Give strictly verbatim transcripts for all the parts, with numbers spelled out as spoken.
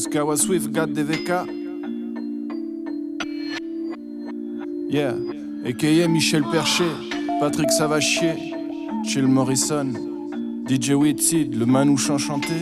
Kawa Swift, Gad D V K. Yeah, A K A Michel Perché, Patrick Savachier, Chill Morrison, D J Whitseed, le manouche enchanté.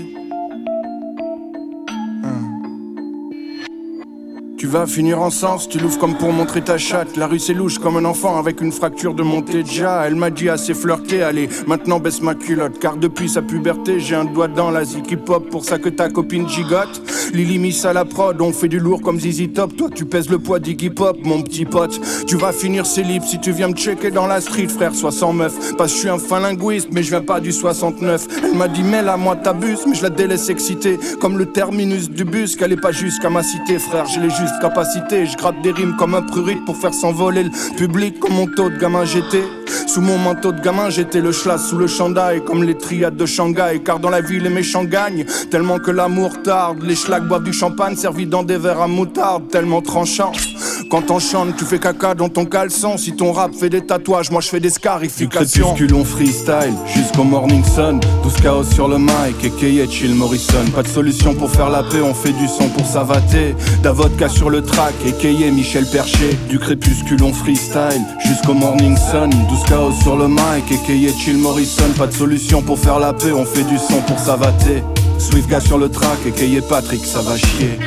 Tu vas finir en sens, tu l'ouvres comme pour montrer ta chatte. La rue c'est louche comme un enfant avec une fracture de Montéja. Elle m'a dit assez flirté, allez maintenant baisse ma culotte. Car depuis sa puberté j'ai un doigt dans la zik hip-hop. Pour ça que ta copine gigote. Lily Miss à la prod, on fait du lourd comme Z Z Top. Toi tu pèses le poids d'Iggy Pop mon petit pote. Tu vas finir célib si tu viens me checker dans la street frère. Sois sans meuf, parce que je suis un fin linguiste mais je viens pas du soixante-neuf. Elle m'a dit mais là moi t'abuses, mais je la délaisse excitée. Comme le terminus du bus, qu'elle est pas juste qu'à ma cité frère. Je l'ai juste capacité, je gratte des rimes comme un prurite pour faire s'envoler le public comme mon taux de gamin j'étais. Sous mon manteau de gamin j'étais le schlass sous le chandail comme les triades de Shanghai. Car dans la vie les méchants gagnent tellement que l'amour tarde. Les schlags boivent du champagne servi dans des verres à moutarde tellement tranchant. Quand on chante tu fais caca dans ton caleçon. Si ton rap fait des tatouages moi je fais des scarifications. Du crépuscule on freestyle jusqu'au morning sun. douze chaos sur le mic A K A Chill Morrison. Pas de solution pour faire la paix, on fait du son pour savater. Da vodka sur le track A K A Michel Perché. Du crépuscule on freestyle jusqu'au morning sun. douze chaos sur le mic A K A Chill Morrison. Pas de solution pour faire la paix, on fait du son pour savater. Swift gars sur le track A K A Patrick ça va chier.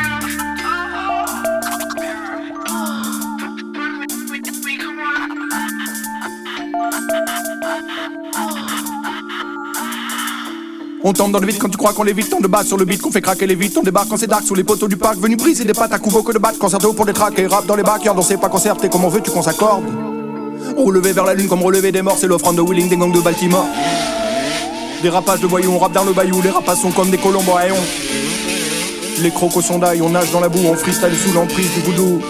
On tombe dans le vide quand tu crois qu'on l'évite. On débat sur le beat qu'on fait craquer les vitres. On débarque quand c'est dark sous les poteaux du parc. Venu briser des pattes à coups que de batte. Concerto pour des tracks et rap dans les backyards. On sait pas concerter comme on veut tu qu'on s'accorde. Relever vers la lune comme relever des morts. C'est l'offrande de Wheeling des gangs de Baltimore. Des rapages de voyous, on rappe dans le bayou. Les rapaces sont comme des colombes à haillons. Les crocos sont d'ail, on nage dans la boue. On freestyle sous l'emprise du voodoo.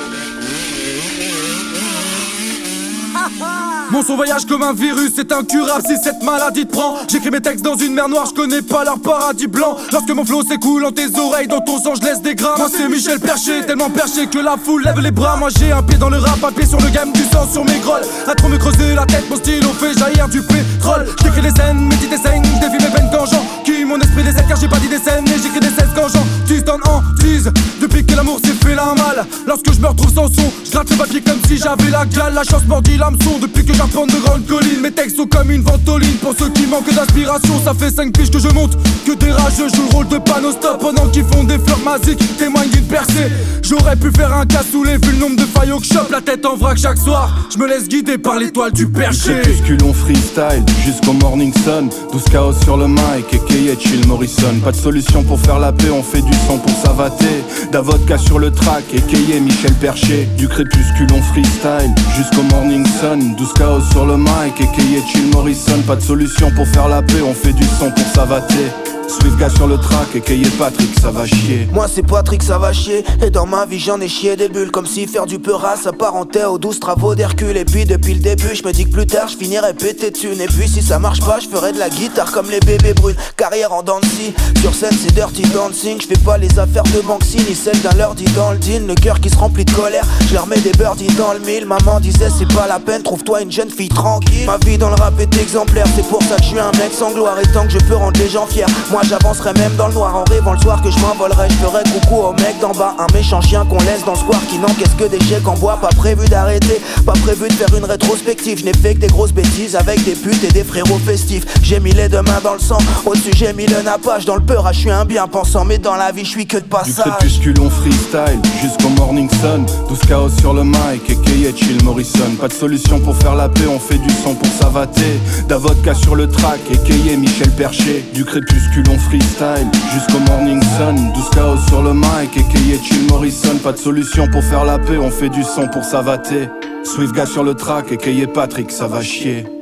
Mon son voyage comme un virus, c'est incurable si cette maladie te prend. J'écris mes textes dans une mer noire, je connais pas leur paradis blanc. Lorsque mon flow s'écoule en tes oreilles, dans ton sang je laisse des grammes. Moi c'est Michel Perché, tellement perché que la foule lève les bras. Moi j'ai un pied dans le rap, un pied sur le game, du sang sur mes grolles. À trop me creuser la tête, mon style on fait jaillir du pétrole. J'écris les scènes, mes petites scènes, je défie mes peines quand j'enquille mon esprit décède car j'ai pas dit des scènes. Et j'écris des scènes quand j'entise dans hantise. Depuis que l'amour s'est fait la mal, lorsque je me retrouve sans son, je gratte le papier comme si j'avais la gale. La chance mordit l'hameçon depuis que j'arpente de grandes collines. Mes textes sont comme une ventoline pour ceux qui manquent d'inspiration. Ça fait cinq piges que je monte, que des rageux jouent le rôle de panneau stop. Pendant qu'ils font des fleurs magiques, témoignent d'une percée. J'aurais pu faire un cassoulet vu le nombre de failles que chope. La tête en vrac chaque soir, je me laisse guider par l'étoile du Perché. Du crépuscule on freestyle jusqu'au morning sun. douze chaos sur le mic A K A Chill Morrison. Pas de solution pour faire la paix, on fait du son pour savater. Da vodka sur le track A K A Michel Perché. Du crépuscule on freestyle jusqu'au morning sun. douze chaos sur le mic A K A Chill Morrison. Pas de solution pour faire la paix, on fait du son pour savater. Swift gars sur le track A K A Patrick ça va chier. Moi c'est Patrick ça va chier. Et dans ma vie j'en ai chié des bulles. Comme si faire du peurat s'apparentait aux douze travaux d'Hercule. Et puis depuis le début je me dis que plus tard je finirai pété de thunes. Et puis si ça marche pas je ferai de la guitare comme les bébés brunes. Carrière en dancy, sur scène c'est dirty dancing. Je fais pas les affaires de Banksy ni celles d'un lundi dans le deal. Le cœur qui se remplit de colère, je leur mets des birdies dans le mille. Maman disait c'est pas la peine, trouve-toi une jeune fille tranquille. Ma vie dans le rap est exemplaire, c'est pour ça que je suis un mec sans gloire. Et tant que je peux rendre les gens fiers, moi j'avancerai même dans le noir en rêvant le soir que je m'envolerai. Je ferai coucou au mec d'en bas, un méchant chien qu'on laisse dans le square qui n'encaisse que des chèques en bois. Pas prévu d'arrêter, pas prévu de faire une rétrospective. Je n'ai fait que des grosses bêtises avec des putes et des frérots festifs. J'ai mis les deux mains dans le sang, au-dessus j'ai mis le nappage. Dans le peur, je suis un bien pensant, mais dans la vie je suis que de passage. Du crépuscule on freestyle jusqu'au morning sun. douze chaos sur le mic A K A Chill Morrison. Pas de solution pour faire la paix, on fait du son pour savater. Da vodka sur le track A K A Michel Perché. Du crépuscule on freestyle jusqu'au morning sun. douze chaos sur le mic A K A Chill Morrison. Pas de solution pour faire la paix, on fait du son pour savater. Swift gars sur le track A K A Patrick ça va chier.